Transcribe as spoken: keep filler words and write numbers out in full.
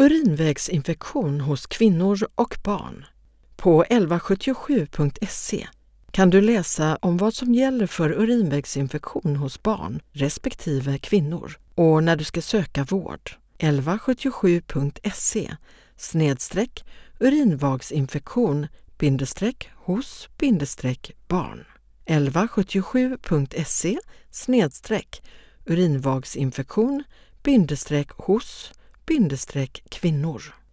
Urinvägsinfektion hos kvinnor och barn. På elva sjuttiosju punkt se kan du läsa om vad som gäller för urinvägsinfektion hos barn respektive kvinnor och när du ska söka vård. elva sjuttiosju punkt se snedstreck urinvagsinfektion bindestreck hos bindestreck barn. elva sjuttiosju punkt se snedstreck urinvagsinfektion bindestreck hos bindestreck kvinnor.